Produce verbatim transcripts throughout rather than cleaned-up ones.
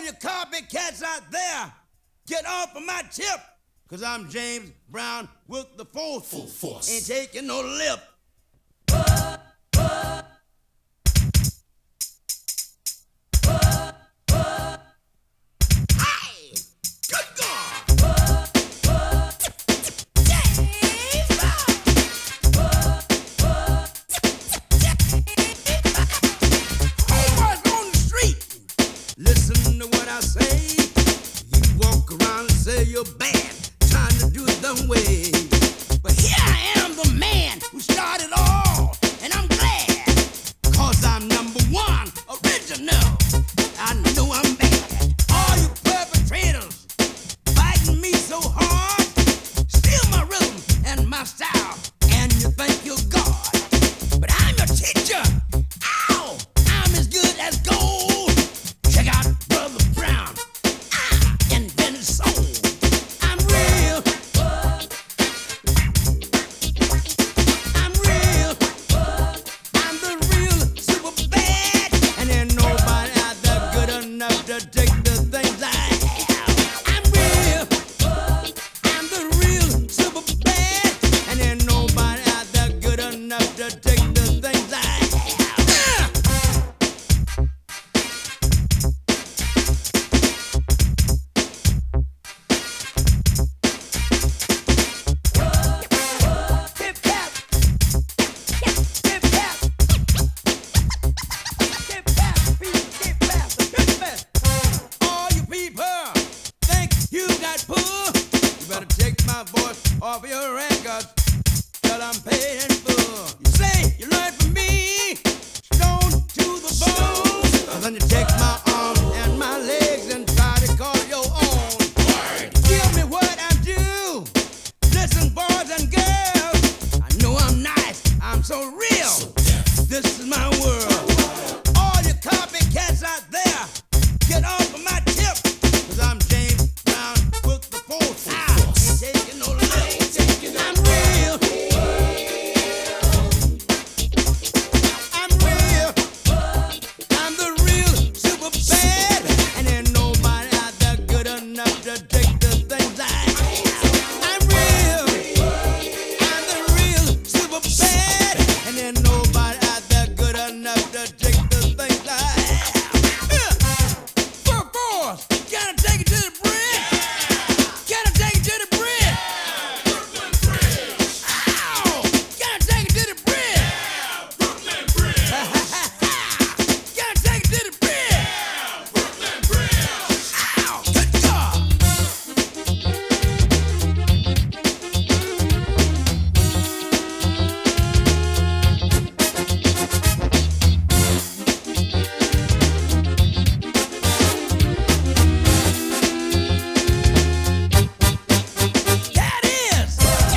you copycats out there, get off of my tip. Cause I'm James Brown with the force. Full force. Ain't taking no lip. Hey! Good God! Homeboys on the street, listen to what I say. You walk around and say you're bad, trying to do it the way. But here I am, the man who started all, and I'm glad, cause I'm number one, original. I know I'm bad. All you perpetrators fighting me so hard, steal my rhythm and my style, and you think you're God. But I'm your teacher. Ow! I'm as good as gold. Check out Brother Brown. I invented soul. I'm real. I'm real. I'm the real super bad. And ain't nobody out there good enough to take the things I have. I'm real. I'm the real super bad. And ain't nobody out there good enough to take the things I have. Hip hop. Hip hop. Hip hop. Hip hop. Hip hop. All you people think you got pull, you better take my voice off your records till I'm paid in full. You say you learned from me, stone to the bone, and then you take my arms and my legs and try to call it your own. Give me what I'm due. Listen, boys and girls, I know I'm nice, I'm so real. This is my world. All you copycats out there, get off of my tip. Cause I'm James Brown with the force. I ain't taking no lip. I'm real. I'm real. I'm the real super bad. And ain't nobody out there good enough to take the things I have. I'm real. I'm the real super bad. And ain't nobody out there good enough to take the things I have. Yeah. For force, can I take it to the bridge? Can I take it to the bridge? Ow! Can I take it to the bridge? Can I take it to the bridge? Ow! Good God! That is!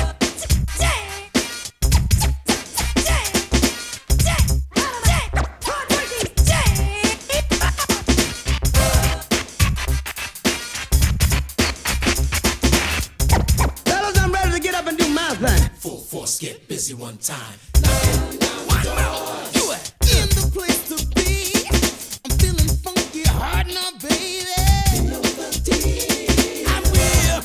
Fellas, I'm ready to get up and do my thing. Full force, get busy one time. One more. Do it. In the place to be. I'm feeling funky hard now, baby. I'm real.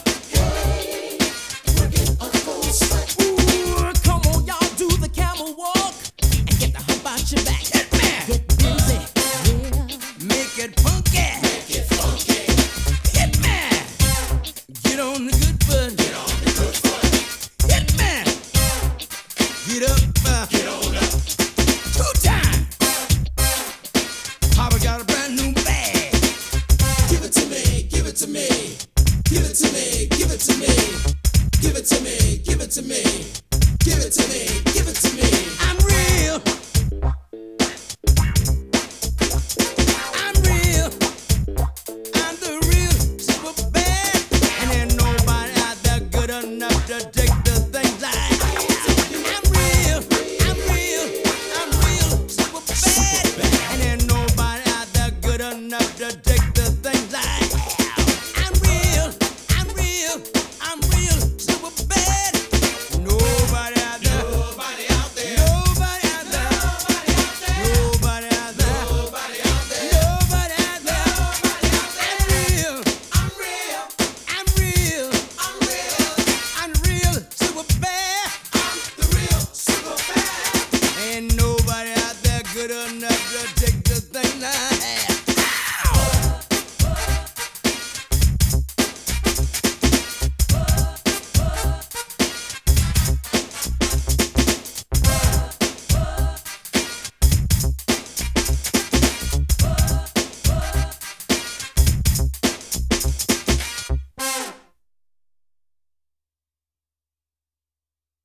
Ooh, come on, y'all, do the camel walk and get the hump out your back. Hit me. Get busy. Yeah. Make it funky. Make it funky. Hit me. Get on the good foot. Get on the good foot. Hit me. Get up. Uh, Get on up. Two times. Papa got a brand new bag. Give it to me, give it to me. Give it to me, give it to me. Give it to me, give it to me. Give it to me, give it to me. I'm real. I'm real. I'm the real super bad. And ain't nobody out there good enough to take the things I have. I'm real. I'm real. I'm real super bad. And ain't nobody out there good enough to take